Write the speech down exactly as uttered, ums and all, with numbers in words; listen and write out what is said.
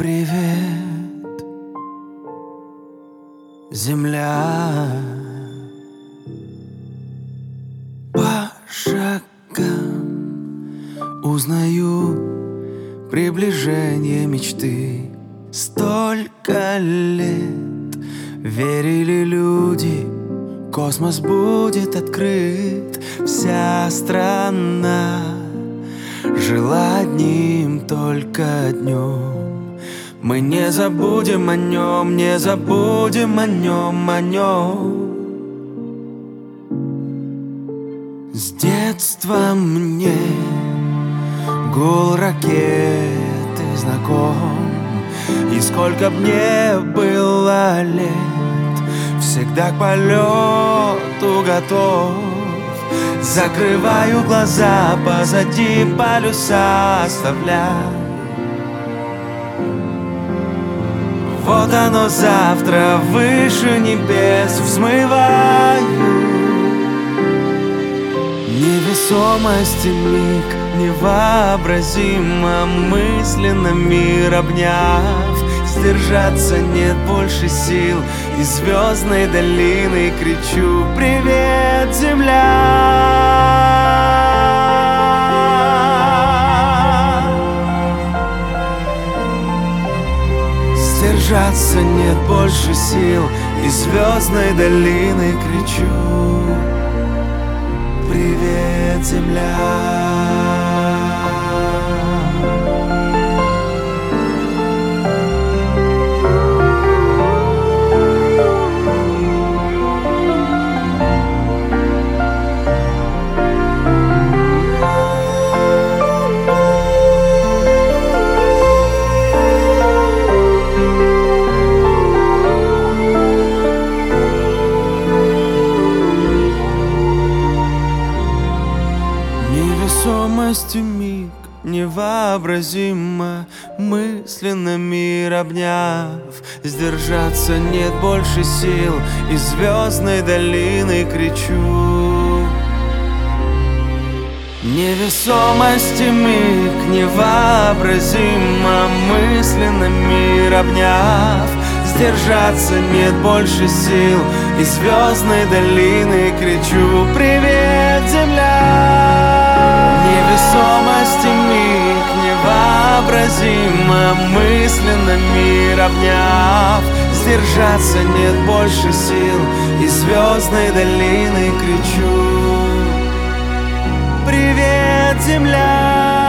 Привет, земля. По шагам узнаю приближение мечты. Столько лет верили люди, космос будет открыт. Вся страна жила одним только днем. Мы не забудем о нем, не забудем о нем, о нем. С детства мне гул ракеты знаком, и сколько б мне было лет, всегда к полету готов. Закрываю глаза, позади полюса оставляю. Вот оно завтра выше небес взмываю. Невесомости миг невообразимо, мысленно мир обняв. Сдержаться нет больше сил, из звездной долины кричу: привет, земля! Сдержаться нет больше сил, из звездной долины кричу: привет, земля! Невесомостью миг невообразимо, мысленно мир обняв. Сдержаться нет больше сил, из звездной долины кричу: невесомости миг невообразимо, мысленно мир обняв. Сдержаться нет больше сил, из звездной долины кричу: привет, земля! Невесомости миг невообразимо, мысленно мир обняв. Сдержаться нет больше сил, из звездной долины кричу: привет, земля!